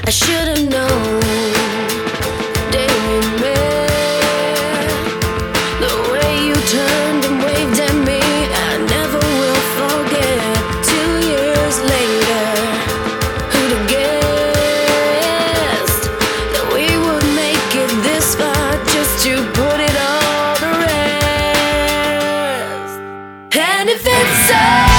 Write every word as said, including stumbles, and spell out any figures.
I should've known the day we met. The way you turned and waved at me, I never will forget. Two years later, who'd have guessed that we would make it this far just to put it all to rest? And if it's so